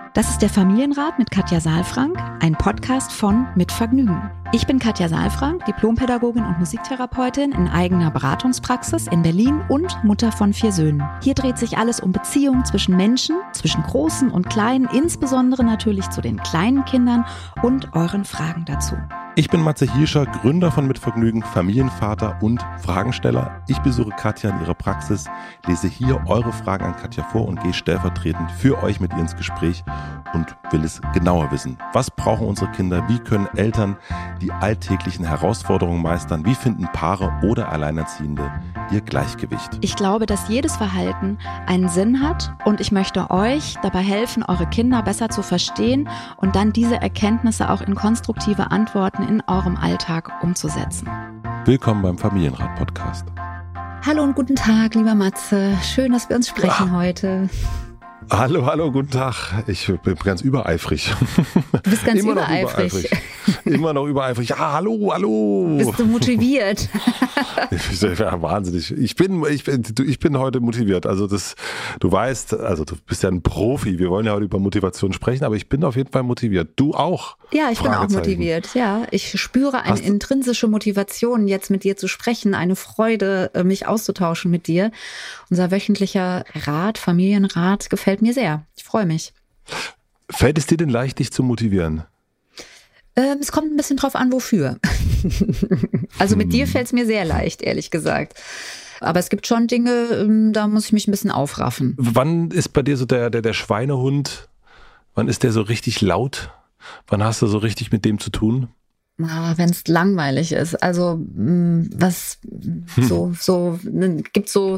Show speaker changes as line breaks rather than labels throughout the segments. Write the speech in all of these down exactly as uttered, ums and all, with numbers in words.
Das ist der Familienrat mit Katja Saalfrank, ein Podcast von Mit Vergnügen. Ich bin Katja Saalfrank, Diplompädagogin und Musiktherapeutin in eigener Beratungspraxis in Berlin und Mutter von vier Söhnen. Hier dreht sich alles um Beziehungen zwischen Menschen, zwischen Großen und Kleinen, insbesondere natürlich zu den kleinen Kindern und euren Fragen dazu.
Ich bin Matze Hirscher, Gründer von Mit Vergnügen, Familienvater und Fragensteller. Ich besuche Katja in ihrer Praxis, lese hier eure Fragen an Katja vor und gehe stellvertretend für euch mit ihr ins Gespräch und will es genauer wissen. Was brauchen unsere Kinder? Wie können Eltern die alltäglichen Herausforderungen meistern? Wie finden Paare oder Alleinerziehende ihr Gleichgewicht?
Ich glaube, dass jedes Verhalten einen Sinn hat und ich möchte euch dabei helfen, eure Kinder besser zu verstehen und dann diese Erkenntnisse auch in konstruktive Antworten in eurem Alltag umzusetzen.
Willkommen beim Familienrat-Podcast.
Hallo und guten Tag, lieber Matze. Schön, dass wir uns sprechen ah. heute.
Hallo, hallo, guten Tag. Ich bin ganz übereifrig.
Du bist ganz
Immer
übereifrig.
Noch übereifrig. Immer noch übereifrig. Ja, hallo, hallo.
Bist du motiviert?
Ja, wahnsinnig. Ich bin, ich bin, ich bin heute motiviert. Also das, du weißt, also du bist ja ein Profi. Wir wollen ja heute über Motivation sprechen, aber ich bin auf jeden Fall motiviert. Du auch?
Ja, ich bin auch motiviert. Ja, ich spüre eine Hast intrinsische Motivation, jetzt mit dir zu sprechen, eine Freude, mich auszutauschen mit dir. Unser wöchentlicher Rat, Familienrat, gefällt mir sehr. Ich freue mich.
Fällt es dir denn leicht, dich zu motivieren?
Ähm, es kommt ein bisschen drauf an, wofür. Also mit hm. dir fällt es mir sehr leicht, ehrlich gesagt. Aber es gibt schon Dinge, da muss ich mich ein bisschen aufraffen.
Wann ist bei dir so der, der, der Schweinehund, wann ist der so richtig laut? Wann hast du so richtig mit dem zu tun?
Ah, wenn es langweilig ist. Also was hm. so, so gibt so...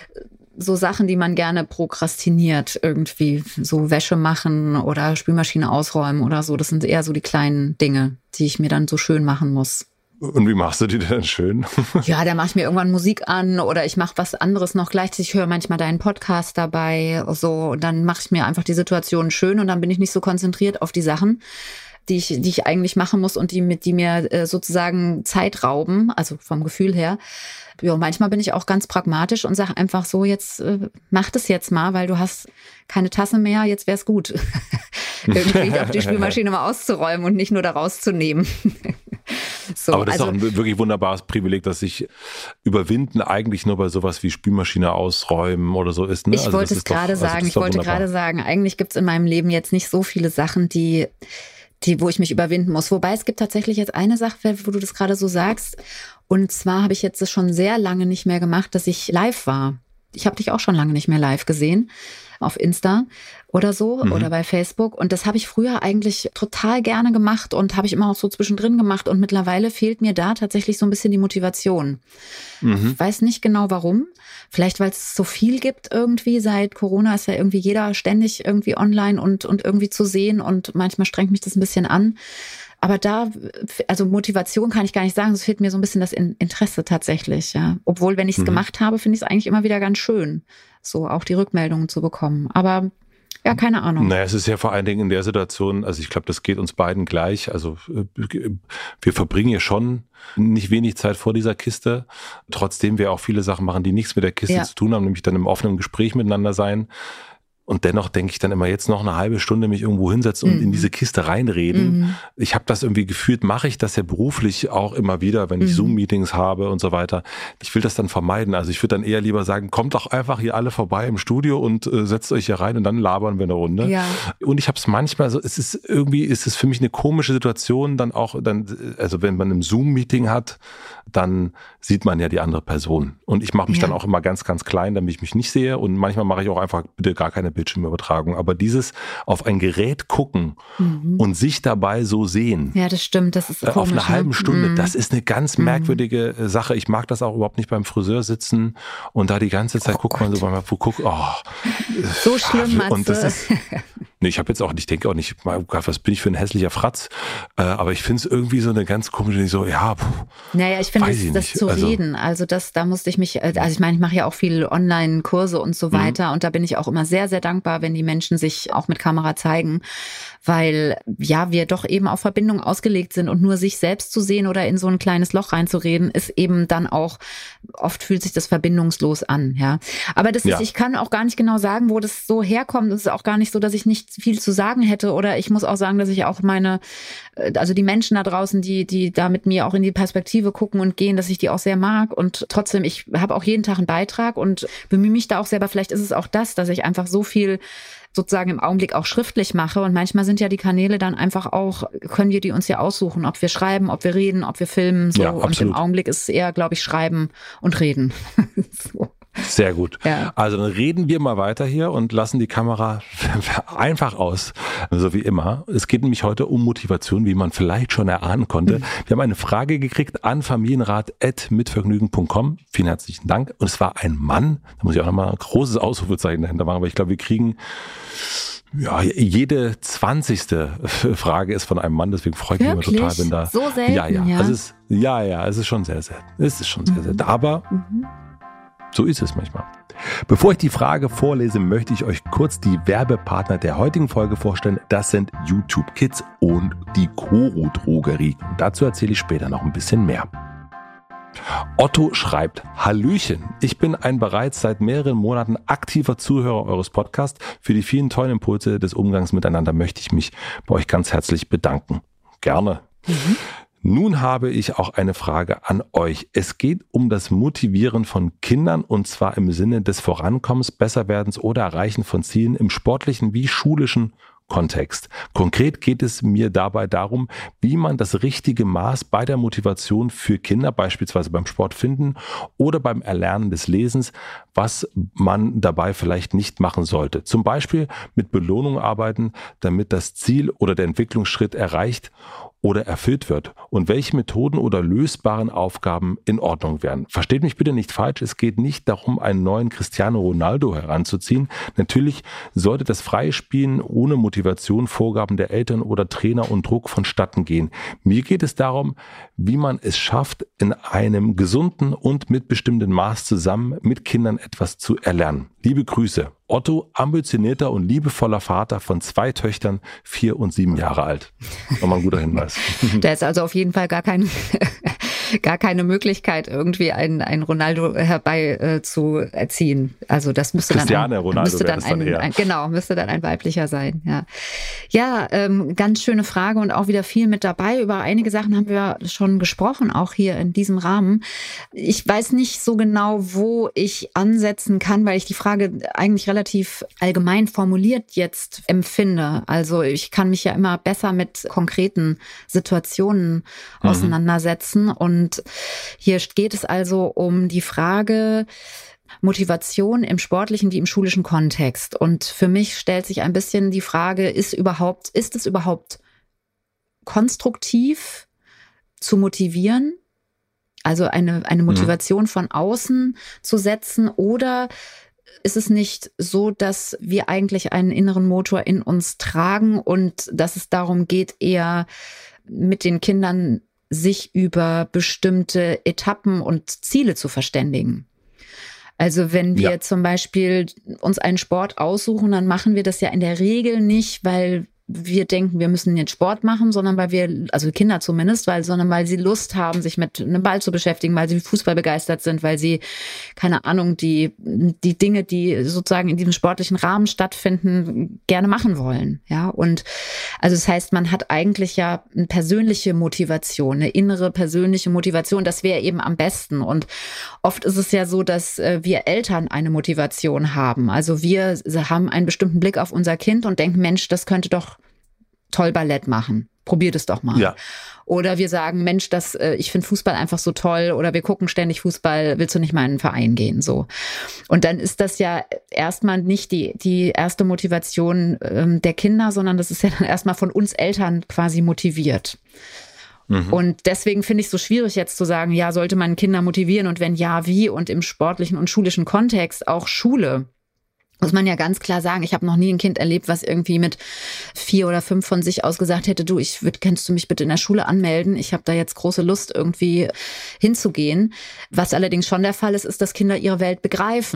so Sachen, die man gerne prokrastiniert, irgendwie so Wäsche machen oder Spülmaschine ausräumen oder so. Das sind eher so die kleinen Dinge, die ich mir dann so schön machen muss.
Und wie machst du die denn schön?
Ja, da mache ich mir irgendwann Musik an oder ich mache was anderes noch gleichzeitig. Ich höre manchmal deinen Podcast dabei, so. Und dann mache ich mir einfach die Situation schön und dann bin ich nicht so konzentriert auf die Sachen, die ich, die ich eigentlich machen muss und die, mit, die mir äh, sozusagen Zeit rauben, also vom Gefühl her. Ja, manchmal bin ich auch ganz pragmatisch und sage einfach so, jetzt äh, mach das jetzt mal, weil du hast keine Tasse mehr, jetzt wär's gut. Irgendwie auf die Spülmaschine mal auszuräumen und nicht nur da rauszunehmen. So,
aber das
also,
ist auch ein wirklich wunderbares Privileg, dass sich Überwinden eigentlich nur bei sowas wie Spülmaschine ausräumen oder so ist. Ne?
Ich
also
wollte es gerade sagen, also ich wollte gerade sagen, eigentlich gibt's in meinem Leben jetzt nicht so viele Sachen, die... Die, wo ich mich überwinden muss. Wobei es gibt tatsächlich jetzt eine Sache, wo du das gerade so sagst. Und zwar habe ich jetzt das schon sehr lange nicht mehr gemacht, dass ich live war. Ich habe dich auch schon lange nicht mehr live gesehen. Auf Insta oder so mhm. oder bei Facebook. Und das habe ich früher eigentlich total gerne gemacht und habe ich immer auch so zwischendrin gemacht. Und mittlerweile fehlt mir da tatsächlich so ein bisschen die Motivation. Mhm. Ich weiß nicht genau warum. Vielleicht, weil es so viel gibt irgendwie. Seit Corona ist ja irgendwie jeder ständig irgendwie online und, und irgendwie zu sehen. Und manchmal strengt mich das ein bisschen an. Aber da, also Motivation kann ich gar nicht sagen, es fehlt mir so ein bisschen das Interesse tatsächlich, ja. Obwohl, wenn ich es mhm. gemacht habe, finde ich es eigentlich immer wieder ganz schön, so auch die Rückmeldungen zu bekommen. Aber ja, keine Ahnung.
Naja, es ist ja vor allen Dingen in der Situation, also ich glaube, das geht uns beiden gleich. Also wir verbringen ja schon nicht wenig Zeit vor dieser Kiste. Trotzdem wir auch viele Sachen machen, die nichts mit der Kiste ja. zu tun haben, nämlich dann im offenen Gespräch miteinander sein. Und dennoch denke ich dann immer, jetzt noch eine halbe Stunde mich irgendwo hinsetzen und mhm. in diese Kiste reinreden. Mhm. Ich habe das irgendwie gefühlt, mache ich das ja beruflich auch immer wieder, wenn ich mhm. Zoom-Meetings habe und so weiter. Ich will das dann vermeiden. Also ich würde dann eher lieber sagen, kommt doch einfach hier alle vorbei im Studio und äh, setzt euch hier rein und dann labern wir eine Runde. Ja. Und ich habe es manchmal so, es ist irgendwie, ist es für mich eine komische Situation, dann auch, dann, also wenn man ein Zoom-Meeting hat, dann sieht man ja die andere Person. Und ich mache mich ja. dann auch immer ganz, ganz klein, damit ich mich nicht sehe. Und manchmal mache ich auch einfach bitte gar keine Bildschirmübertragung. Aber dieses auf ein Gerät gucken mhm. und sich dabei so sehen.
Ja, das stimmt. Das ist komisch,
auf eine halbe
ne?
Stunde.
Mhm.
Das ist eine ganz merkwürdige mhm. Sache. Ich mag das auch überhaupt nicht beim Friseur sitzen und da die ganze Zeit oh guckt Gott. man so, man guckt, oh.
So schlimm, Matze.
Und das ist, nee, ich habe jetzt auch, ich denke auch nicht, was bin ich für ein hässlicher Fratz. Aber ich finde es irgendwie so eine ganz komische, so, ja, puh,
naja, ich finde, das, das zu also, reden, also das, da musste ich mich, also ich meine, ich mache ja auch viele Online-Kurse und so weiter mhm. und da bin ich auch immer sehr, sehr dankbar, wenn die Menschen sich auch mit Kamera zeigen, weil ja, wir doch eben auf Verbindung ausgelegt sind und nur sich selbst zu sehen oder in so ein kleines Loch reinzureden, ist eben dann auch, oft fühlt sich das verbindungslos an, ja. Aber das ist, ja. ich kann auch gar nicht genau sagen, wo das so herkommt. Es ist auch gar nicht so, dass ich nicht viel zu sagen hätte. Oder ich muss auch sagen, dass ich auch meine, also die Menschen da draußen, die die da mit mir auch in die Perspektive gucken und gehen, dass ich die auch sehr mag. Und trotzdem, ich habe auch jeden Tag einen Beitrag und bemühe mich da auch selber. Vielleicht ist es auch das, dass ich einfach so viel sozusagen im Augenblick auch schriftlich mache. Und manchmal sind ja die Kanäle dann einfach auch, können wir die uns ja aussuchen, ob wir schreiben, ob wir reden, ob wir filmen. So.
Ja,
und im Augenblick ist es eher, glaube ich, schreiben und reden. So.
Sehr gut.
Ja.
Also dann reden wir mal weiter hier und lassen die Kamera einfach aus, so wie immer. Es geht nämlich heute um Motivation, wie man vielleicht schon erahnen konnte. Mhm. Wir haben eine Frage gekriegt an familienrat at mitvergnügen punkt com. Vielen herzlichen Dank. Und es war ein Mann, da muss ich auch nochmal ein großes Ausrufezeichen dahinter machen, aber ich glaube, wir kriegen ja, jede zwanzigste Frage ist von einem Mann, deswegen freue ich mich immer total, wenn da...
So selten,
ja, ja,
ja.
Es ist, ja, ja, es ist schon sehr selten. Es ist schon sehr selten. Aber... Mhm. So ist es manchmal. Bevor ich die Frage vorlese, möchte ich euch kurz die Werbepartner der heutigen Folge vorstellen. Das sind YouTube Kids und die Koro Drogerie. Und dazu erzähle ich später noch ein bisschen mehr. Otto schreibt: Hallöchen, ich bin ein bereits seit mehreren Monaten aktiver Zuhörer eures Podcasts. Für die vielen tollen Impulse des Umgangs miteinander möchte ich mich bei euch ganz herzlich bedanken. Gerne. Mhm. Nun habe ich auch eine Frage an euch. Es geht um das Motivieren von Kindern und zwar im Sinne des Vorankommens, Besserwerdens oder Erreichen von Zielen im sportlichen wie schulischen Kontext. Konkret geht es mir dabei darum, wie man das richtige Maß bei der Motivation für Kinder, beispielsweise beim Sport finden oder beim Erlernen des Lesens, was man dabei vielleicht nicht machen sollte. Zum Beispiel mit Belohnung arbeiten, damit das Ziel oder der Entwicklungsschritt erreicht oder erfüllt wird und welche Methoden oder lösbaren Aufgaben in Ordnung wären. Versteht mich bitte nicht falsch, es geht nicht darum, einen neuen Cristiano Ronaldo heranzuziehen. Natürlich sollte das freie Spielen ohne Motivation, Vorgaben der Eltern oder Trainer und Druck vonstatten gehen. Mir geht es darum, wie man es schafft, in einem gesunden und mitbestimmten Maß zusammen mit Kindern etwas zu erlernen. Liebe Grüße, Otto, ambitionierter und liebevoller Vater von zwei Töchtern, vier und sieben Jahre alt. Nochmal ein guter Hinweis.
Da ist also auf jeden Fall gar kein, gar keine Möglichkeit, irgendwie einen, einen Ronaldo herbei äh, zu erziehen. Also das müsste
Christiane
dann ein,
Ronaldo
müsste dann,
dann
ein, ein genau, müsste dann ein weiblicher sein. Ja, ja ähm, ganz schöne Frage und auch wieder viel mit dabei. Über einige Sachen haben wir schon gesprochen, auch hier in diesem Rahmen. Ich weiß nicht so genau, wo ich ansetzen kann, weil ich die Frage eigentlich relativ allgemein formuliert jetzt empfinde. Also ich kann mich ja immer besser mit konkreten Situationen mhm. auseinandersetzen. Und hier geht es also um die Frage Motivation im sportlichen wie im schulischen Kontext. Und für mich stellt sich ein bisschen die Frage, ist überhaupt, ist es überhaupt konstruktiv zu motivieren? Also eine, eine Motivation mhm. von außen zu setzen, oder ist es nicht so, dass wir eigentlich einen inneren Motor in uns tragen und dass es darum geht, eher mit den Kindern sich über bestimmte Etappen und Ziele zu verständigen? Also wenn wir ja. zum Beispiel uns einen Sport aussuchen, dann machen wir das ja in der Regel nicht, weil wir denken, wir müssen jetzt Sport machen, sondern weil wir, also Kinder zumindest, weil, sondern weil sie Lust haben, sich mit einem Ball zu beschäftigen, weil sie Fußball begeistert sind, weil sie, keine Ahnung, die, die Dinge, die sozusagen in diesem sportlichen Rahmen stattfinden, gerne machen wollen. Ja, und also das heißt, man hat eigentlich ja eine persönliche Motivation, eine innere persönliche Motivation. Das wäre eben am besten. Und oft ist es ja so, dass wir Eltern eine Motivation haben. Also wir haben einen bestimmten Blick auf unser Kind und denken, Mensch, das könnte doch toll Ballett machen. Probiert es doch mal.
Ja.
Oder wir sagen, Mensch, das, äh, ich finde Fußball einfach so toll. Oder wir gucken ständig Fußball, willst du nicht mal in einen Verein gehen? So. Und dann ist das ja erstmal nicht die, die erste Motivation ähm, der Kinder, sondern das ist ja dann erstmal von uns Eltern quasi motiviert. Mhm. Und deswegen finde ich es so schwierig jetzt zu sagen, ja, sollte man Kinder motivieren und wenn ja, wie? Und im sportlichen und schulischen Kontext auch Schule. Muss man ja ganz klar sagen, ich habe noch nie ein Kind erlebt, was irgendwie mit vier oder fünf von sich aus gesagt hätte, du, ich würd, kannst du mich bitte in der Schule anmelden? Ich habe da jetzt große Lust, irgendwie hinzugehen. Was allerdings schon der Fall ist, ist, dass Kinder ihre Welt begreifen.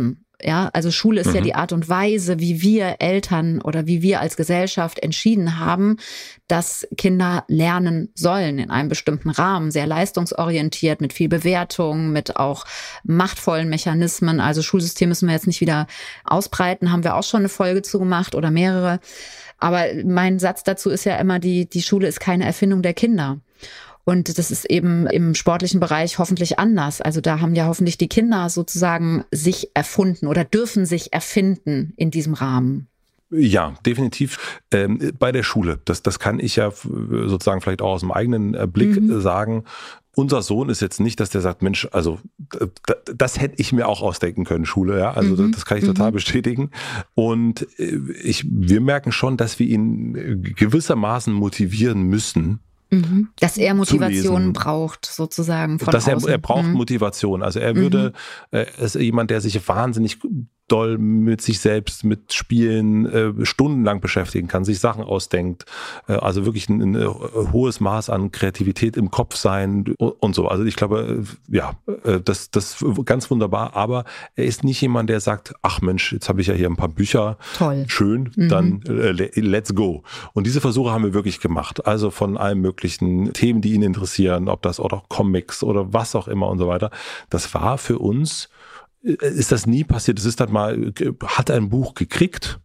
Ja, also Schule ist mhm. ja die Art und Weise, wie wir Eltern oder wie wir als Gesellschaft entschieden haben, dass Kinder lernen sollen in einem bestimmten Rahmen, sehr leistungsorientiert, mit viel Bewertung, mit auch machtvollen Mechanismen. Also Schulsystem müssen wir jetzt nicht wieder ausbreiten, haben wir auch schon eine Folge zu gemacht oder mehrere. Aber mein Satz dazu ist ja immer, die, die Schule ist keine Erfindung der Kinder. Und das ist eben im sportlichen Bereich hoffentlich anders. Also da haben ja hoffentlich die Kinder sozusagen sich erfunden oder dürfen sich erfinden in diesem Rahmen.
Ja, definitiv. Ähm, bei der Schule, das, das kann ich ja sozusagen vielleicht auch aus dem eigenen Blick mhm. sagen. Unser Sohn ist jetzt nicht, dass der sagt, Mensch, also das, das hätte ich mir auch ausdenken können, Schule, ja. Also mhm. das kann ich total mhm. bestätigen. Und ich, wir merken schon, dass wir ihn gewissermaßen motivieren müssen.
Mhm. Dass er Motivation braucht, sozusagen von
Dass
außen.
Er, er braucht
mhm.
Motivation. Also er würde, mhm. er ist jemand, der sich wahnsinnig doll mit sich selbst, mit Spielen äh, stundenlang beschäftigen kann, sich Sachen ausdenkt, äh, also wirklich ein, ein, ein hohes Maß an Kreativität im Kopf sein und, und so. Also ich glaube, äh, ja, äh, das das ganz wunderbar, aber er ist nicht jemand, der sagt, ach Mensch, jetzt habe ich ja hier ein paar Bücher,
toll,
schön, mhm. dann äh, let's go. Und diese Versuche haben wir wirklich gemacht, also von allen möglichen Themen, die ihn interessieren, ob das oder Comics oder was auch immer und so weiter. Das war für uns ist das nie passiert. Es ist dann mal, hat ein Buch gekriegt,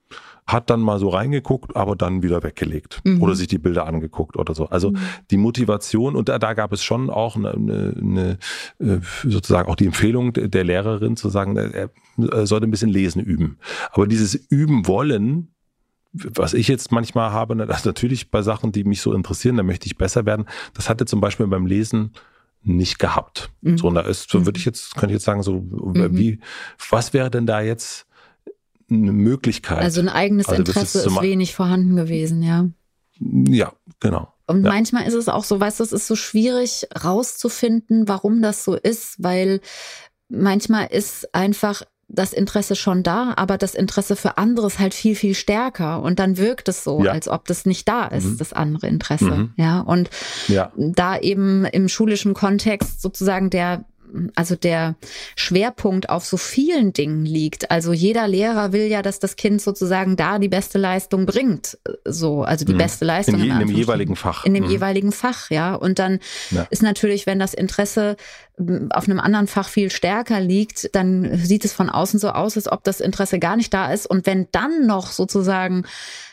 hat dann mal so reingeguckt, aber dann wieder weggelegt mhm. oder sich die Bilder angeguckt oder so. Also mhm. die Motivation, und da, da gab es schon auch eine, eine, eine, sozusagen auch die Empfehlung der Lehrerin zu sagen, er sollte ein bisschen Lesen üben. Aber dieses Üben wollen, was ich jetzt manchmal habe, das natürlich bei Sachen, die mich so interessieren, da möchte ich besser werden. Das hatte zum Beispiel beim Lesen nicht gehabt. Mhm. So, und da ist, so würde ich jetzt, könnte ich jetzt sagen, so, mhm. wie, was wäre denn da jetzt eine Möglichkeit?
Also ein eigenes also Interesse ist, ist wenig vorhanden gewesen, ja.
Ja, genau.
Und
ja.
manchmal ist es auch so, weißt du, es ist so schwierig rauszufinden, warum das so ist, weil manchmal ist einfach das Interesse schon da, aber das Interesse für anderes halt viel, viel stärker. Und dann wirkt es so, ja. als ob das nicht da ist, mhm. das andere Interesse. Mhm. Ja, und ja. da eben im schulischen Kontext sozusagen der also der Schwerpunkt auf so vielen Dingen liegt. Also jeder Lehrer will ja, dass das Kind sozusagen da die beste Leistung bringt. So, also die mhm. beste Leistung.
In, je, in dem jeweiligen Fach.
In dem mhm. jeweiligen Fach, ja. Und dann ja. ist natürlich, wenn das Interesse auf einem anderen Fach viel stärker liegt, dann sieht es von außen so aus, als ob das Interesse gar nicht da ist. Und wenn dann noch sozusagen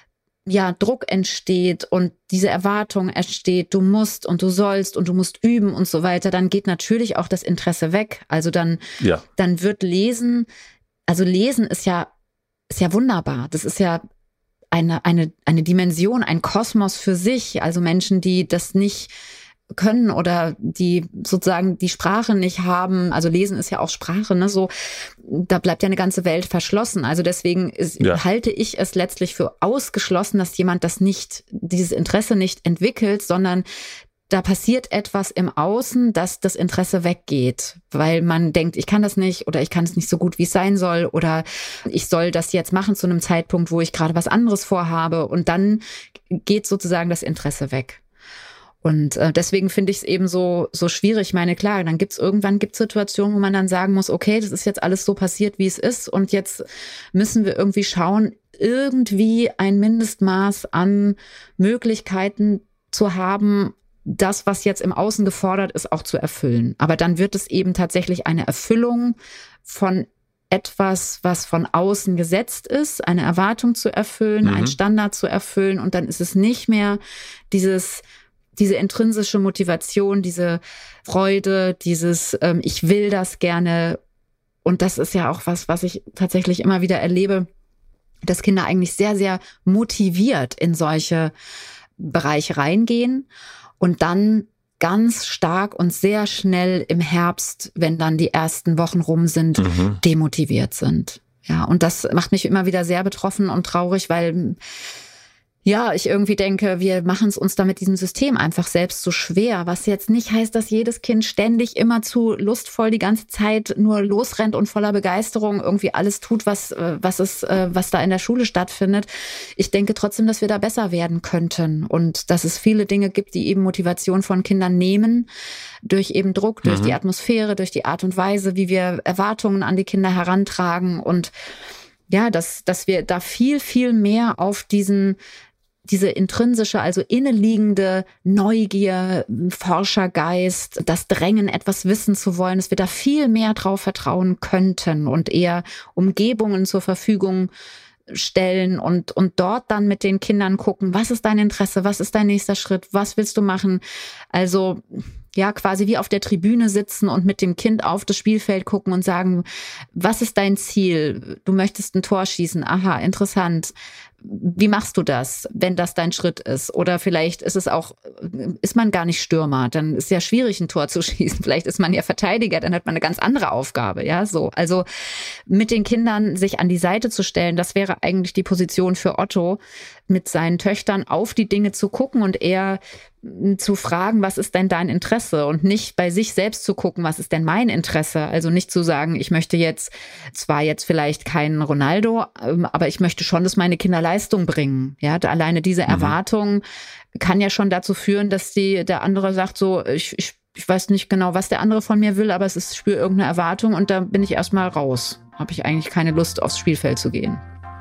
ja, Druck entsteht und diese Erwartung entsteht, du musst und du sollst und du musst üben und so weiter, dann geht natürlich auch das Interesse weg. Also dann, ja. dann wird Lesen, also Lesen ist ja, ist ja wunderbar. Das ist ja eine, eine, eine Dimension, ein Kosmos für sich. Also Menschen, die das nicht können oder die sozusagen die Sprache nicht haben, also Lesen ist ja auch Sprache, ne, so, da bleibt ja eine ganze Welt verschlossen. Also deswegen ist, ja. halte ich es letztlich für ausgeschlossen, dass jemand das nicht, dieses Interesse nicht entwickelt, sondern da passiert etwas im Außen, dass das Interesse weggeht, weil man denkt, ich kann das nicht oder ich kann es nicht so gut, wie es sein soll oder ich soll das jetzt machen zu einem Zeitpunkt, wo ich gerade was anderes vorhabe und dann geht sozusagen das Interesse weg. Und äh, deswegen finde ich es eben so so schwierig. Ich meine, klar, dann gibt's irgendwann gibt's Situationen, wo man dann sagen muss, okay, das ist jetzt alles so passiert, wie es ist. Und jetzt müssen wir irgendwie schauen, irgendwie ein Mindestmaß an Möglichkeiten zu haben, das, was jetzt im Außen gefordert ist, auch zu erfüllen. Aber dann wird es eben tatsächlich eine Erfüllung von etwas, was von außen gesetzt ist, eine Erwartung zu erfüllen, mhm. einen Standard zu erfüllen. Und dann ist es nicht mehr dieses diese intrinsische Motivation, diese Freude, dieses ähm, ich will das gerne. Und das ist ja auch was, was ich tatsächlich immer wieder erlebe, dass Kinder eigentlich sehr, sehr motiviert in solche Bereiche reingehen und dann ganz stark und sehr schnell im Herbst, wenn dann die ersten Wochen rum sind, mhm. demotiviert sind. Ja, und das macht mich immer wieder sehr betroffen und traurig, weil Ja, ich irgendwie denke, wir machen es uns da mit diesem System einfach selbst so schwer, was jetzt nicht heißt, dass jedes Kind ständig immer zu lustvoll die ganze Zeit nur losrennt und voller Begeisterung irgendwie alles tut, was was es was da in der Schule stattfindet. Ich denke trotzdem, dass wir da besser werden könnten und dass es viele Dinge gibt, die eben Motivation von Kindern nehmen, durch eben Druck, durch mhm. die Atmosphäre, durch die Art und Weise, wie wir Erwartungen an die Kinder herantragen und ja, dass dass wir da viel, viel mehr auf diesen diese intrinsische, also inneliegende Neugier, Forschergeist, das Drängen, etwas wissen zu wollen, dass wir da viel mehr drauf vertrauen könnten und eher Umgebungen zur Verfügung stellen und, und dort dann mit den Kindern gucken, was ist dein Interesse, was ist dein nächster Schritt, was willst du machen? Also ja, quasi wie auf der Tribüne sitzen und mit dem Kind auf das Spielfeld gucken und sagen, was ist dein Ziel? Du möchtest ein Tor schießen. Aha, interessant. Wie machst du das, wenn das dein Schritt ist? Oder vielleicht ist es auch, ist man gar nicht Stürmer, dann ist ja schwierig, ein Tor zu schießen. Vielleicht ist man ja Verteidiger, dann hat man eine ganz andere Aufgabe, ja, so. Also mit den Kindern sich an die Seite zu stellen, das wäre eigentlich die Position für Otto, mit seinen Töchtern auf die Dinge zu gucken und eher zu fragen, was ist denn dein Interesse und nicht bei sich selbst zu gucken, was ist denn mein Interesse? Also nicht zu sagen, ich möchte jetzt zwar jetzt vielleicht keinen Ronaldo, aber ich möchte schon, dass meine Kinder Leistung bringen. Ja, alleine diese mhm. Erwartung kann ja schon dazu führen, dass die der andere sagt so, ich, ich ich weiß nicht genau, was der andere von mir will, aber es ist, ich spüre irgendeine Erwartung und da bin ich erstmal raus. Habe ich eigentlich keine Lust, aufs Spielfeld zu gehen.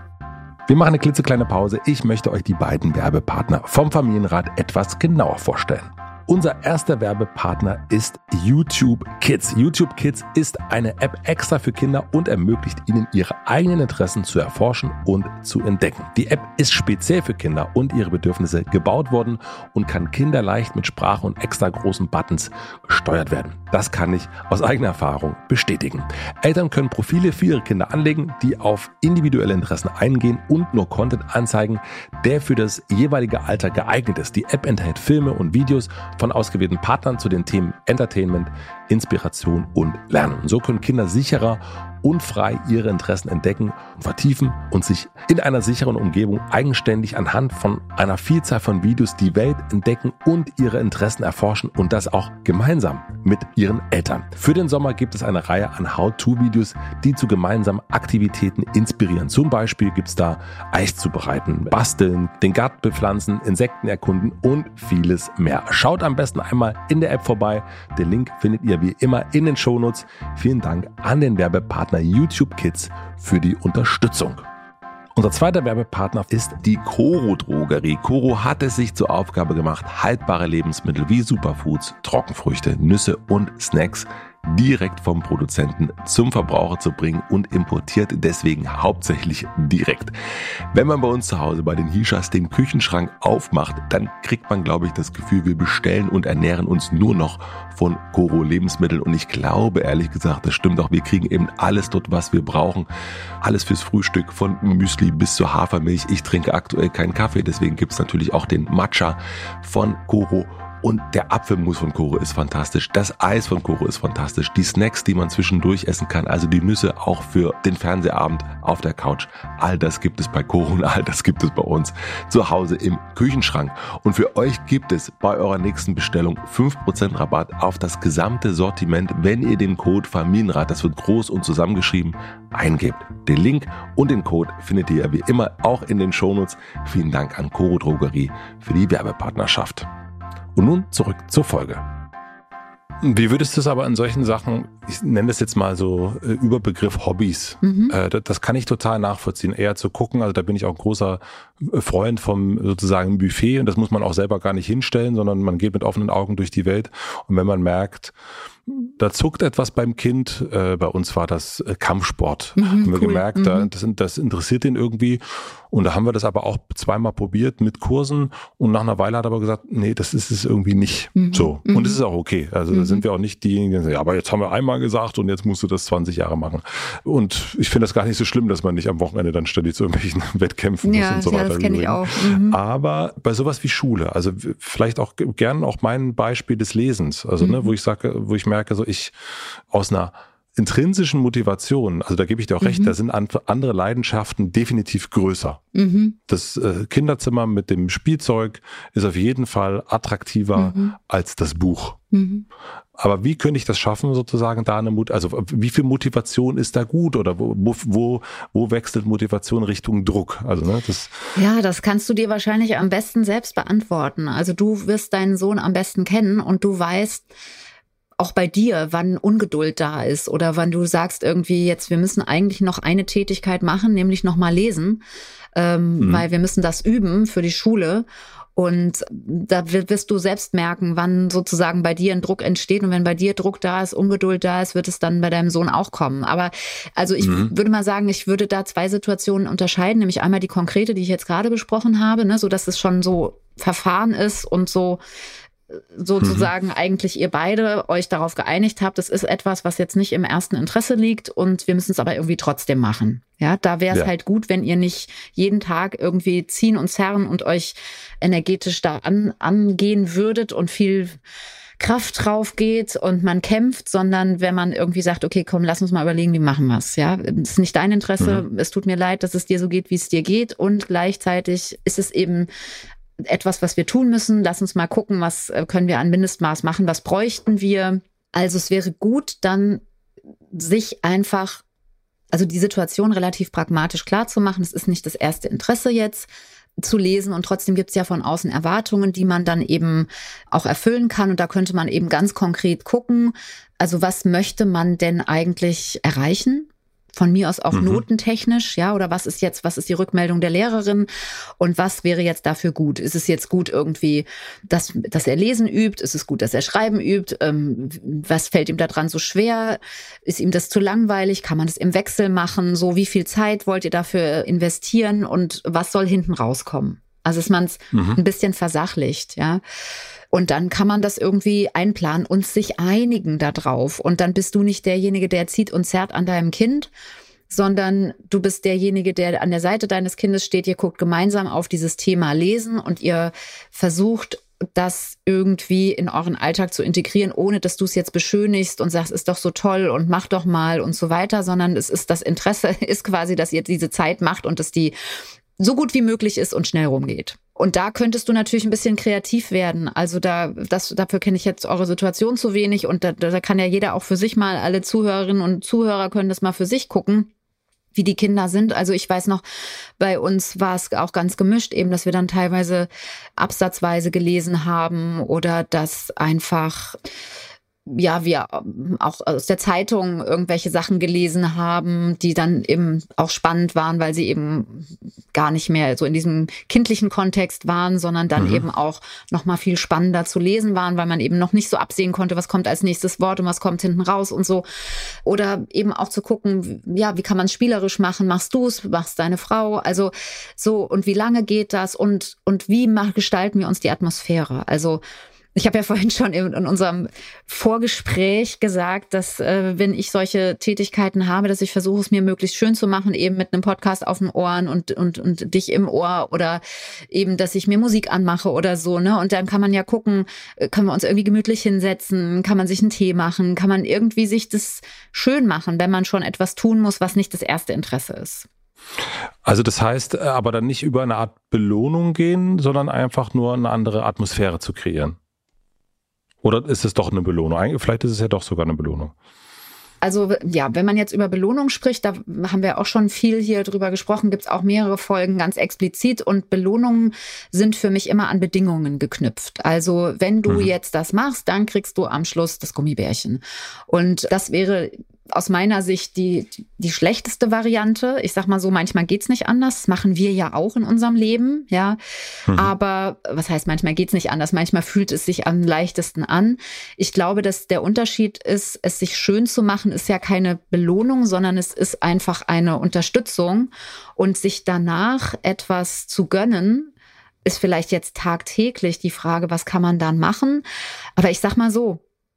Wir machen eine klitzekleine Pause. Ich möchte euch die beiden Werbepartner vom Familienrat etwas genauer vorstellen. Unser erster Werbepartner ist YouTube Kids. YouTube Kids ist eine App extra für Kinder und ermöglicht ihnen, ihre eigenen Interessen zu erforschen und zu entdecken. Die App ist speziell für Kinder und ihre Bedürfnisse gebaut worden und kann kinderleicht mit Sprache und extra großen Buttons gesteuert werden. Das kann ich aus eigener Erfahrung bestätigen. Eltern können Profile für ihre Kinder anlegen, die auf individuelle Interessen eingehen und nur Content anzeigen, der für das jeweilige Alter geeignet ist. Die App enthält Filme und Videos von ausgewählten Partnern zu den Themen Entertainment, Inspiration und Lernen. So können Kinder sicherer und frei ihre Interessen entdecken und vertiefen und sich in einer sicheren Umgebung eigenständig anhand von einer Vielzahl von Videos die Welt entdecken und ihre Interessen erforschen und das auch gemeinsam mit ihren Eltern. Für den Sommer gibt es eine Reihe an How-to-Videos, die zu gemeinsamen Aktivitäten inspirieren. Zum Beispiel gibt es da Eis zubereiten, basteln, den Garten bepflanzen, Insekten erkunden und vieles mehr. Schaut am besten einmal in der App vorbei. Den Link findet ihr wie immer in den Shownotes. Vielen Dank an den Werbepartner YouTube Kids für die Unterstützung. Unser zweiter Werbepartner ist die Coro Drogerie. Coro hat es sich zur Aufgabe gemacht, haltbare Lebensmittel wie Superfoods, Trockenfrüchte, Nüsse und Snacks direkt vom Produzenten zum Verbraucher zu bringen und importiert deswegen hauptsächlich direkt. Wenn man bei uns zu Hause bei den Hishas den Küchenschrank aufmacht, dann kriegt man, glaube ich, das Gefühl, wir bestellen und ernähren uns nur noch von Coro Lebensmitteln und ich glaube, ehrlich gesagt, das stimmt auch, wir kriegen eben alles dort, was wir brauchen. Alles fürs Frühstück, von Müsli bis zur Hafermilch. Ich trinke aktuell keinen Kaffee, deswegen gibt es natürlich auch den Matcha von Coro. Und der Apfelmus von Coro ist fantastisch, das Eis von Coro ist fantastisch, die Snacks, die man zwischendurch essen kann, also die Nüsse auch für den Fernsehabend auf der Couch. All das gibt es bei Coro und all das gibt es bei uns zu Hause im Küchenschrank. Und für euch gibt es bei eurer nächsten Bestellung fünf Prozent Rabatt auf das gesamte Sortiment, wenn ihr den Code Familienrat, das wird groß und zusammengeschrieben, eingebt. Den Link und den Code findet ihr wie immer auch in den Shownotes. Vielen Dank an Coro Drogerie für die Werbepartnerschaft. Und nun zurück zur Folge. Wie würdest du es aber in solchen Sachen, ich nenne das jetzt mal so äh, Überbegriff Hobbys, mhm. äh, das, das kann ich total nachvollziehen, eher zu gucken, also da bin ich auch ein großer Freund vom sozusagen Buffet und das muss man auch selber gar nicht hinstellen, sondern man geht mit offenen Augen durch die Welt und wenn man merkt, da zuckt etwas beim Kind. Äh, bei uns war das äh, Kampfsport. Mhm, haben wir cool. gemerkt, mhm. da, das, das interessiert ihn irgendwie. Und da haben wir das aber auch zweimal probiert mit Kursen. Und nach einer Weile hat er aber gesagt, nee, das ist es irgendwie nicht. Mhm. So. Und das ist auch okay. Also mhm. da sind wir auch nicht diejenigen, die sagen, ja, aber jetzt haben wir einmal gesagt und jetzt musst du das zwanzig Jahre machen. Und ich finde das gar nicht so schlimm, dass man nicht am Wochenende dann ständig zu irgendwelchen Wettkämpfen
ja,
muss und so
ja,
weiter.
Das kenne ich auch. Mhm.
Aber bei sowas wie Schule, also vielleicht auch gern auch mein Beispiel des Lesens. Also, mhm. ne, wo ich sage, wo ich merke, so ich aus einer intrinsischen Motivationen, also da gebe ich dir auch mhm. recht, da sind andere Leidenschaften definitiv größer. Mhm. Das äh, Kinderzimmer mit dem Spielzeug ist auf jeden Fall attraktiver mhm. als das Buch. Mhm. Aber wie könnte ich das schaffen, sozusagen da eine Mut, also wie viel Motivation ist da gut oder wo, wo, wo wechselt Motivation Richtung Druck? Also, ne, das
ja, das kannst du dir wahrscheinlich am besten selbst beantworten. Also du wirst deinen Sohn am besten kennen und du weißt auch bei dir, wann Ungeduld da ist oder wann du sagst irgendwie jetzt, wir müssen eigentlich noch eine Tätigkeit machen, nämlich noch mal lesen, ähm, mhm. weil wir müssen das üben für die Schule. Und da wirst du selbst merken, wann sozusagen bei dir ein Druck entsteht. Und wenn bei dir Druck da ist, Ungeduld da ist, wird es dann bei deinem Sohn auch kommen. Aber also ich mhm. würde mal sagen, ich würde da zwei Situationen unterscheiden. Nämlich einmal die konkrete, die ich jetzt gerade besprochen habe, ne, so dass es schon so Verfahren ist und so sozusagen mhm. eigentlich ihr beide euch darauf geeinigt habt, das ist etwas, was jetzt nicht im ersten Interesse liegt und wir müssen es aber irgendwie trotzdem machen. Ja, da wäre es ja. halt gut, wenn ihr nicht jeden Tag irgendwie ziehen und zerren und euch energetisch da an, angehen würdet und viel Kraft drauf geht und man kämpft, sondern wenn man irgendwie sagt, okay, komm, lass uns mal überlegen, wie machen wir es. Ja, es ist nicht dein Interesse, mhm. es tut mir leid, dass es dir so geht, wie es dir geht und gleichzeitig ist es eben etwas, was wir tun müssen. Lass uns mal gucken, was können wir an Mindestmaß machen, was bräuchten wir. Also es wäre gut, dann sich einfach, also die Situation relativ pragmatisch klar zu machen. Es ist nicht das erste Interesse jetzt zu lesen und trotzdem gibt es ja von außen Erwartungen, die man dann eben auch erfüllen kann und da könnte man eben ganz konkret gucken, also was möchte man denn eigentlich erreichen? Von mir aus auch mhm. notentechnisch, ja, oder was ist jetzt, was ist die Rückmeldung der Lehrerin und was wäre jetzt dafür gut? Ist es jetzt gut irgendwie, dass, dass er Lesen übt? Ist es gut, dass er Schreiben übt? Ähm, was fällt ihm da dran so schwer? Ist ihm das zu langweilig? Kann man das im Wechsel machen? So, wie viel Zeit wollt ihr dafür investieren und was soll hinten rauskommen? Also, dass man es mhm. ein bisschen versachlicht, ja. Und dann kann man das irgendwie einplanen und sich einigen da drauf. Und dann bist du nicht derjenige, der zieht und zerrt an deinem Kind, sondern du bist derjenige, der an der Seite deines Kindes steht. Ihr guckt gemeinsam auf dieses Thema Lesen und ihr versucht, das irgendwie in euren Alltag zu integrieren, ohne dass du es jetzt beschönigst und sagst, ist doch so toll und mach doch mal und so weiter, sondern es ist das Interesse ist quasi, dass ihr diese Zeit macht und dass die so gut wie möglich ist und schnell rumgeht. Und da könntest du natürlich ein bisschen kreativ werden. Also da, das, dafür kenne ich jetzt eure Situation zu wenig und da, da kann ja jeder auch für sich mal, alle Zuhörerinnen und Zuhörer können das mal für sich gucken, wie die Kinder sind. Also ich weiß noch, bei uns war es auch ganz gemischt, eben, dass wir dann teilweise absatzweise gelesen haben oder dass einfach ja, wir auch aus der Zeitung irgendwelche Sachen gelesen haben, die dann eben auch spannend waren, weil sie eben gar nicht mehr so in diesem kindlichen Kontext waren, sondern dann mhm. eben auch noch mal viel spannender zu lesen waren, weil man eben noch nicht so absehen konnte, was kommt als nächstes Wort und was kommt hinten raus und so. Oder eben auch zu gucken, ja, wie kann man es spielerisch machen? Machst du es? Machst deine Frau? Also so, und wie lange geht das? Und, und wie gestalten wir uns die Atmosphäre? Also ich habe ja vorhin schon in, in unserem Vorgespräch gesagt, dass äh, wenn ich solche Tätigkeiten habe, dass ich versuche, es mir möglichst schön zu machen, eben mit einem Podcast auf den Ohren und und und dich im Ohr oder eben, dass ich mir Musik anmache oder so, ne? Und dann kann man ja gucken, können wir uns irgendwie gemütlich hinsetzen, kann man sich einen Tee machen, kann man irgendwie sich das schön machen, wenn man schon etwas tun muss, was nicht das erste Interesse ist.
Also das heißt, aber dann nicht über eine Art Belohnung gehen, sondern einfach nur eine andere Atmosphäre zu kreieren. Oder ist es doch eine Belohnung? Vielleicht ist es ja doch sogar eine Belohnung.
Also ja, wenn man jetzt über Belohnung spricht, da haben wir auch schon viel hier drüber gesprochen, gibt es auch mehrere Folgen ganz explizit. Und Belohnungen sind für mich immer an Bedingungen geknüpft. Also wenn du mhm. jetzt das machst, dann kriegst du am Schluss das Gummibärchen. Und das wäre aus meiner Sicht die, die schlechteste Variante. Ich sag mal so, manchmal geht's nicht anders. Das machen wir ja auch in unserem Leben, ja. Mhm. Aber was heißt, manchmal geht's nicht anders? Manchmal fühlt es sich am leichtesten an. Ich glaube, dass der Unterschied ist, es sich schön zu machen, ist ja keine Belohnung, sondern es ist einfach eine Unterstützung. Und sich danach etwas zu gönnen, ist vielleicht jetzt tagtäglich die Frage, was kann man dann machen? Aber ich sag mal so,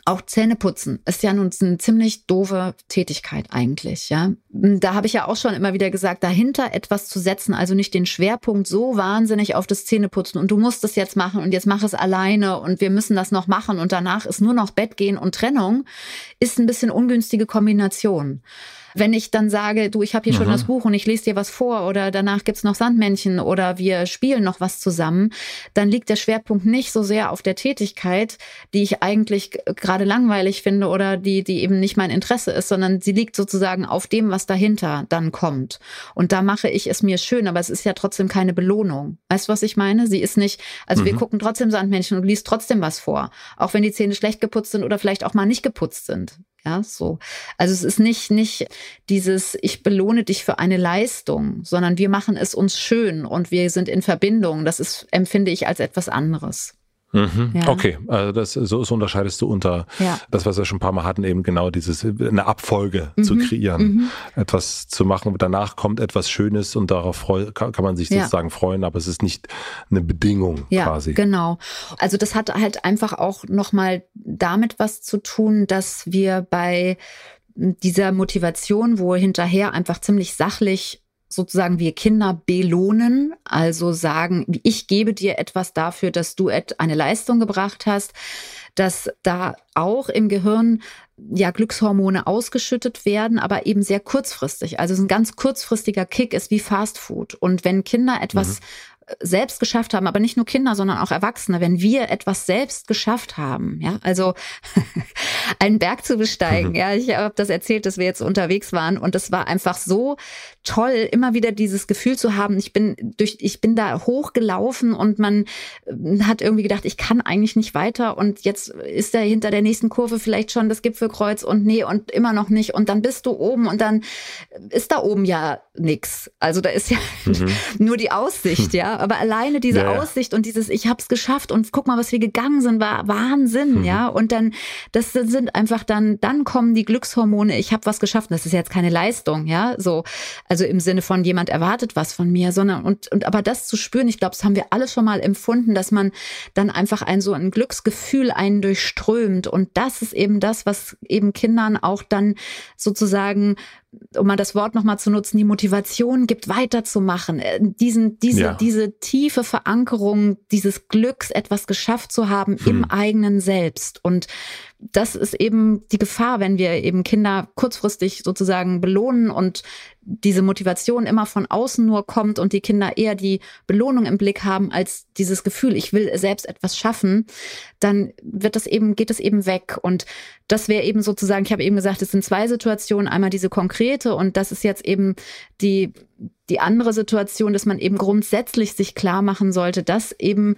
Auch Zähneputzen ist ja nun eine ziemlich doofe Tätigkeit eigentlich, ja. Da habe ich ja auch schon immer wieder gesagt, dahinter etwas zu setzen, also nicht den Schwerpunkt so wahnsinnig auf das Zähneputzen und du musst es jetzt machen und jetzt mach es alleine und wir müssen das noch machen und danach ist nur noch Bett gehen und Trennung, ist ein bisschen ungünstige Kombination. Wenn ich dann sage, du, ich habe hier mhm. schon das Buch und ich lese dir was vor oder danach gibt's noch Sandmännchen oder wir spielen noch was zusammen, dann liegt der Schwerpunkt nicht so sehr auf der Tätigkeit, die ich eigentlich gerade langweilig finde oder die, die eben nicht mein Interesse ist, sondern sie liegt sozusagen auf dem, was dahinter dann kommt. Und da mache ich es mir schön, aber es ist ja trotzdem keine Belohnung. Weißt du, was ich meine? Sie ist nicht, also mhm. wir gucken trotzdem Sandmännchen und liest trotzdem was vor. Auch wenn die Zähne schlecht geputzt sind oder vielleicht auch mal nicht geputzt sind. Ja, so. Also es ist nicht, nicht dieses, ich belohne dich für eine Leistung, sondern wir machen es uns schön und wir sind in Verbindung. Das ist, empfinde ich als etwas anderes.
Mhm.
Ja.
Okay, also das, so, so unterscheidest du unter ja. das, was wir schon ein paar Mal hatten, eben genau dieses, eine Abfolge mhm. zu kreieren, mhm. etwas zu machen. Danach kommt etwas Schönes und darauf freu, kann, kann man sich ja. sozusagen freuen, aber es ist nicht eine Bedingung
ja,
quasi.
Genau. Also das hat halt einfach auch nochmal damit was zu tun, dass wir bei dieser Motivation, wo hinterher einfach ziemlich sachlich sozusagen wir Kinder belohnen, also sagen, ich gebe dir etwas dafür, dass du eine Leistung gebracht hast, dass da auch im Gehirn ja Glückshormone ausgeschüttet werden, aber eben sehr kurzfristig. Also es ist ein ganz kurzfristiger Kick, ist wie Fast Food. Und wenn Kinder etwas mhm. selbst geschafft haben, aber nicht nur Kinder, sondern auch Erwachsene, wenn wir etwas selbst geschafft haben, ja, also einen Berg zu besteigen, mhm. ja, ich habe das erzählt, dass wir jetzt unterwegs waren und es war einfach so toll, immer wieder dieses Gefühl zu haben, ich bin durch, ich bin da hochgelaufen und man hat irgendwie gedacht, ich kann eigentlich nicht weiter und jetzt ist da hinter der nächsten Kurve vielleicht schon das Gipfelkreuz und nee und immer noch nicht und dann bist du oben und dann ist da oben ja nix. Also da ist ja mhm. nur die Aussicht, ja, aber alleine diese ja, ja. Aussicht und dieses, ich hab's geschafft und guck mal, was wir gegangen sind, war Wahnsinn, mhm. ja. Und dann, das sind einfach dann, dann kommen die Glückshormone, ich habe was geschafft. Das ist jetzt keine Leistung, ja, so, also im Sinne von jemand erwartet was von mir, sondern und und aber das zu spüren, ich glaube, das haben wir alle schon mal empfunden, dass man dann einfach ein so ein Glücksgefühl einen durchströmt und das ist eben das, was eben Kindern auch dann sozusagen, um mal das Wort nochmal zu nutzen, die Motivation gibt, weiterzumachen, diesen, diese, ja. diese tiefe Verankerung dieses Glücks, etwas geschafft zu haben hm. im eigenen Selbst. Und das ist eben die Gefahr, wenn wir eben Kinder kurzfristig sozusagen belohnen und diese Motivation immer von außen nur kommt und die Kinder eher die Belohnung im Blick haben als dieses Gefühl, ich will selbst etwas schaffen, dann wird das eben, geht es eben weg. Und das wäre eben sozusagen, ich habe eben gesagt, es sind zwei Situationen, einmal diese konkrete und das ist jetzt eben die, die andere Situation, dass man eben grundsätzlich sich klar machen sollte, dass eben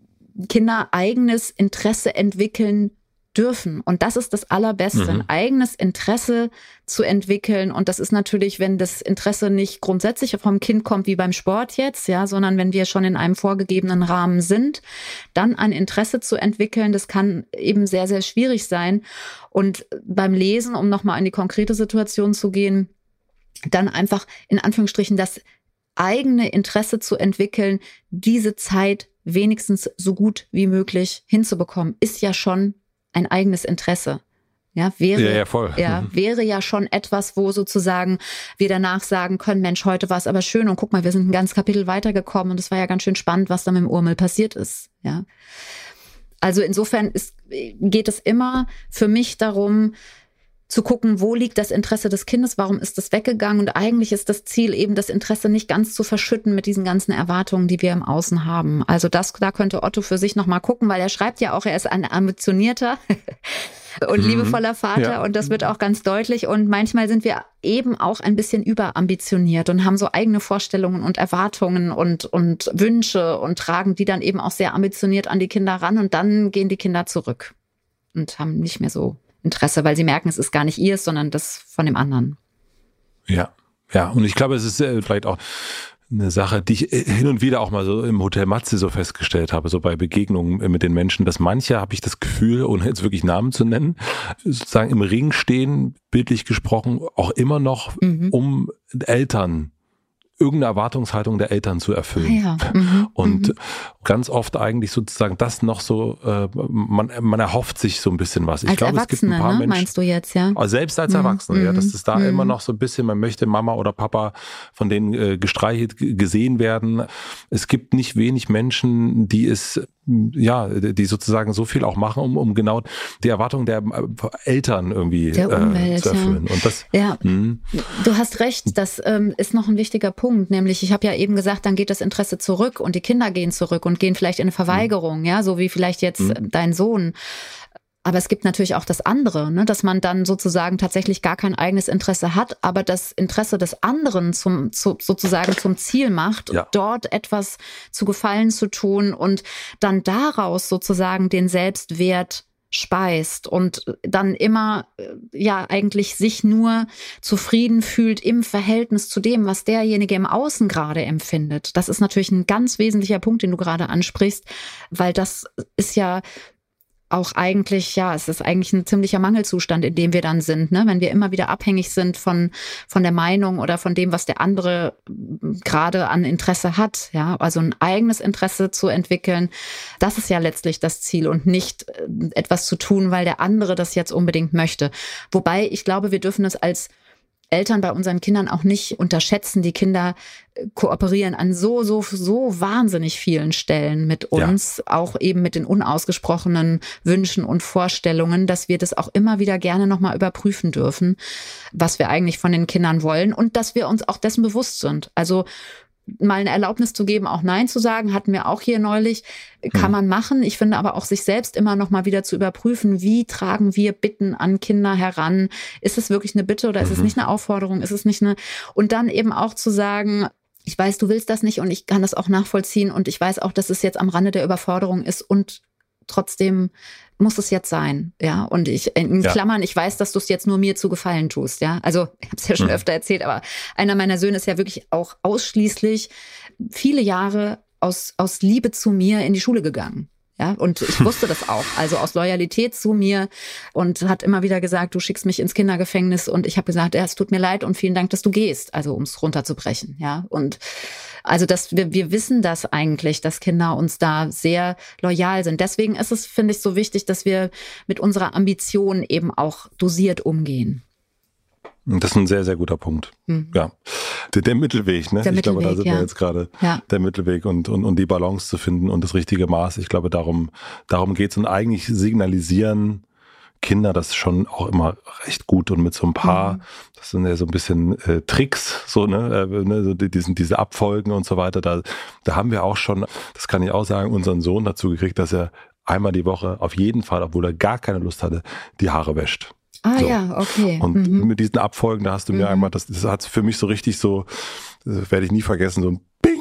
Kinder eigenes Interesse entwickeln dürfen. Und das ist das Allerbeste, mhm. ein eigenes Interesse zu entwickeln. Und das ist natürlich, wenn das Interesse nicht grundsätzlich vom Kind kommt, wie beim Sport jetzt, ja, sondern wenn wir schon in einem vorgegebenen Rahmen sind, dann ein Interesse zu entwickeln, das kann eben sehr, sehr schwierig sein. Und beim Lesen, um nochmal in die konkrete Situation zu gehen, dann einfach in Anführungsstrichen das eigene Interesse zu entwickeln, diese Zeit wenigstens so gut wie möglich hinzubekommen, ist ja schon ein eigenes Interesse. Ja, wäre,
ja, ja, voll.
Ja, wäre ja schon etwas, wo sozusagen wir danach sagen können, Mensch, heute war es aber schön und guck mal, wir sind ein ganzes Kapitel weitergekommen und es war ja ganz schön spannend, was da mit dem Urmel passiert ist. Ja. Also insofern ist, geht es immer für mich darum, zu gucken, wo liegt das Interesse des Kindes, warum ist das weggegangen und eigentlich ist das Ziel eben, das Interesse nicht ganz zu verschütten mit diesen ganzen Erwartungen, die wir im Außen haben. Also das, da könnte Otto für sich nochmal gucken, weil er schreibt ja auch, er ist ein ambitionierter und mhm. liebevoller Vater ja. und das wird auch ganz deutlich und manchmal sind wir eben auch ein bisschen überambitioniert und haben so eigene Vorstellungen und Erwartungen und, und Wünsche und tragen die dann eben auch sehr ambitioniert an die Kinder ran und dann gehen die Kinder zurück und haben nicht mehr so Interesse, weil sie merken, es ist gar nicht ihrs, sondern das von dem anderen.
Ja, ja. Und ich glaube, es ist äh, vielleicht auch eine Sache, die ich hin und wieder auch mal so im Hotel Matze so festgestellt habe, so bei Begegnungen mit den Menschen, dass manche, habe ich das Gefühl, ohne jetzt wirklich Namen zu nennen, sozusagen im Ring stehen, bildlich gesprochen, auch immer noch mhm. um Eltern irgendeine Erwartungshaltung der Eltern zu erfüllen.
Ah ja. mhm.
Und
mhm.
ganz oft eigentlich sozusagen das noch so, äh, man, man erhofft sich so ein bisschen was. Ich
als
glaube, es gibt ein paar
ne?
Menschen.
Meinst du jetzt, ja?
Selbst als
mhm.
Erwachsene, ja, dass es da
mhm.
immer noch so ein bisschen, man möchte Mama oder Papa von denen äh, gestreichelt g- gesehen werden. Es gibt nicht wenig Menschen, die es ja, die sozusagen so viel auch machen, um, um genau die Erwartungen der Eltern irgendwie
der Umwelt,
äh, zu erfüllen.
Ja.
Und das,
ja.
mh.
Du hast recht, das ähm, ist noch ein wichtiger Punkt, nämlich ich habe ja eben gesagt, dann geht das Interesse zurück und die Kinder gehen zurück und gehen vielleicht in eine Verweigerung, mhm. ja, so wie vielleicht jetzt mhm. dein Sohn. Aber es gibt natürlich auch das andere, ne, dass man dann sozusagen tatsächlich gar kein eigenes Interesse hat, aber das Interesse des anderen zum, zu, sozusagen zum Ziel macht,
ja.
dort etwas zu Gefallen zu tun und dann daraus sozusagen den Selbstwert speist und dann immer ja eigentlich sich nur zufrieden fühlt im Verhältnis zu dem, was derjenige im Außen gerade empfindet. Das ist natürlich ein ganz wesentlicher Punkt, den du gerade ansprichst, weil das ist ja auch eigentlich, ja, es ist eigentlich ein ziemlicher Mangelzustand, in dem wir dann sind, ne? Wenn wir immer wieder abhängig sind von, von der Meinung oder von dem, was der andere gerade an Interesse hat, ja. Also ein eigenes Interesse zu entwickeln, das ist ja letztlich das Ziel und nicht etwas zu tun, weil der andere das jetzt unbedingt möchte. Wobei ich glaube, wir dürfen es als Eltern bei unseren Kindern auch nicht unterschätzen. Die Kinder kooperieren an so, so, so wahnsinnig vielen Stellen mit uns, ja. auch eben mit den unausgesprochenen Wünschen und Vorstellungen, dass wir das auch immer wieder gerne nochmal überprüfen dürfen, was wir eigentlich von den Kindern wollen und dass wir uns auch dessen bewusst sind. Also mal eine Erlaubnis zu geben, auch Nein zu sagen, hatten wir auch hier neulich, kann man machen. Ich finde aber auch, sich selbst immer noch mal wieder zu überprüfen, wie tragen wir Bitten an Kinder heran? Ist es wirklich eine Bitte oder ist es nicht eine Aufforderung? Ist es nicht eine... Und dann eben auch zu sagen, ich weiß, du willst das nicht und ich kann das auch nachvollziehen und ich weiß auch, dass es jetzt am Rande der Überforderung ist und trotzdem muss es jetzt sein, ja. Und ich, in ja. Klammern, ich weiß, dass du es jetzt nur mir zu Gefallen tust, ja. Also, ich habe es ja schon mhm. öfter erzählt, aber einer meiner Söhne ist ja wirklich auch ausschließlich viele Jahre aus, aus Liebe zu mir in die Schule gegangen. Ja, und ich wusste das auch, also aus Loyalität zu mir und hat immer wieder gesagt, du schickst mich ins Kindergefängnis und ich habe gesagt, ja, es tut mir leid und vielen Dank, dass du gehst, also um es runterzubrechen, ja. Und also dass wir, wir wissen das eigentlich, dass Kinder uns da sehr loyal sind. Deswegen ist es, finde ich, so wichtig, dass wir mit unserer Ambition eben auch dosiert umgehen.
Das ist ein sehr, sehr guter Punkt. Mhm. Ja. Der, der Mittelweg, ne?
Der
ich
Mittelweg,
glaube, da sind
ja.
wir jetzt gerade.
Ja.
Der Mittelweg und, und, und die Balance zu finden und das richtige Maß. Ich glaube, darum, darum geht's. Und eigentlich signalisieren Kinder das schon auch immer recht gut und mit so ein paar, mhm. das sind ja so ein bisschen äh, Tricks, so, ne, äh, ne so die, diesen, diese Abfolgen und so weiter. Da, da haben wir auch schon, das kann ich auch sagen, unseren Sohn dazu gekriegt, dass er einmal die Woche auf jeden Fall, obwohl er gar keine Lust hatte, die Haare wäscht.
Ah
so.
ja, okay.
Und
mhm.
mit diesen Abfolgen, da hast du mir mhm. einmal, das, das hat für mich so richtig so, das werde ich nie vergessen, so ein Bing.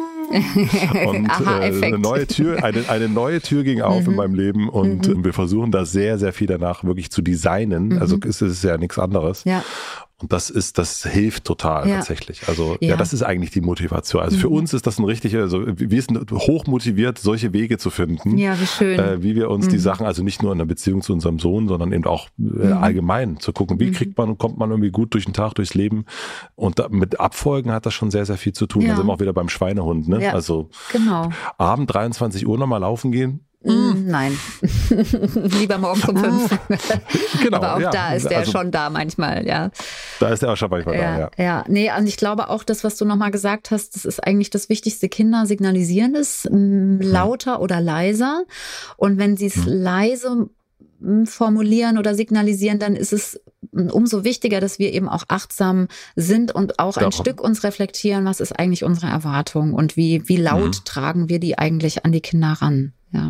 Und äh, eine neue Tür, eine, eine neue Tür ging auf mhm. in meinem Leben und mhm. wir versuchen da sehr, sehr viel danach wirklich zu designen. Mhm. Also ist es ja nichts anderes.
Ja.
Und das ist, das hilft total
ja.
tatsächlich. Also ja.
ja,
das ist eigentlich die Motivation. Also mhm. für uns ist das ein richtiger, also wir sind hoch motiviert, solche Wege zu finden.
Ja, wie schön.
Äh, wie wir uns mhm. die Sachen, also nicht nur in der Beziehung zu unserem Sohn, sondern eben auch äh, mhm. allgemein zu gucken, wie mhm. kriegt man und kommt man irgendwie gut durch den Tag, durchs Leben. Und da, mit Abfolgen hat das schon sehr, sehr viel zu tun.
Ja.
Da sind wir auch wieder beim Schweinehund, ne?
Ja.
Also
genau.
Abend dreiundzwanzig Uhr nochmal laufen gehen.
Mm, nein, lieber morgens um fünf.
Genau,
aber auch
ja.
da ist der
also,
schon da manchmal, ja.
Da ist er auch schon manchmal
ja,
da, ja.
Ja, nee, und ich glaube auch, das, was du nochmal gesagt hast, das ist eigentlich das Wichtigste. Kinder signalisieren es m, lauter hm. oder leiser. Und wenn sie es hm. leise m, formulieren oder signalisieren, dann ist es umso wichtiger, dass wir eben auch achtsam sind und auch ein ja. Stück uns reflektieren, was ist eigentlich unsere Erwartung und wie, wie laut hm. tragen wir die eigentlich an die Kinder ran, ja.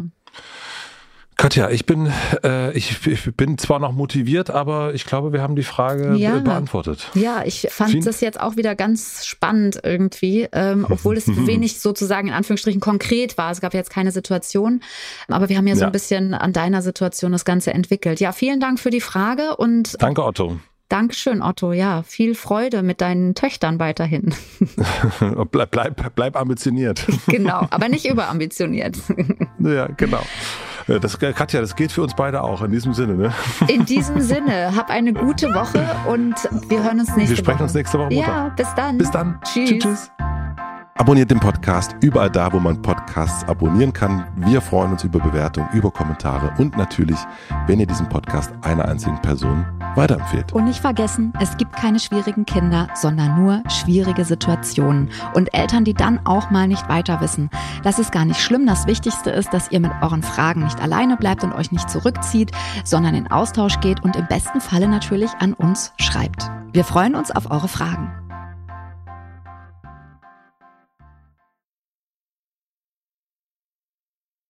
Katja, ich bin, äh, ich, ich bin zwar noch motiviert, aber ich glaube, wir haben die Frage
ja.
be- beantwortet.
Ja, ich fand Vielen das jetzt auch wieder ganz spannend irgendwie, ähm, obwohl es wenig sozusagen in Anführungsstrichen konkret war. Es gab jetzt keine Situation, aber wir haben ja so ja. ein bisschen an deiner Situation das Ganze entwickelt. Ja, vielen Dank für die Frage und
danke, Otto.
Dankeschön, Otto. Ja, viel Freude mit deinen Töchtern weiterhin.
bleib, bleib, bleib ambitioniert.
Genau, aber nicht überambitioniert.
Ja, genau. Das, Katja, das geht für uns beide auch, in diesem Sinne, ne?
In diesem Sinne, hab eine gute Woche und wir hören uns nächste Woche.
Wir sprechen
Woche.
uns nächste Woche Montag.
Ja, bis dann.
Bis dann.
Tschüss.
Tschüss.
Abonniert den Podcast überall da, wo man Podcasts abonnieren kann. Wir freuen uns über Bewertungen, über Kommentare und natürlich, wenn ihr diesen Podcast einer einzigen Person weiterempfehlt.
Und nicht vergessen, es gibt keine schwierigen Kinder, sondern nur schwierige Situationen. Und Eltern, die dann auch mal nicht weiter wissen. Das ist gar nicht schlimm. Das Wichtigste ist, dass ihr mit euren Fragen nicht alleine bleibt und euch nicht zurückzieht, sondern in Austausch geht und im besten Falle natürlich an uns schreibt. Wir freuen uns auf eure Fragen.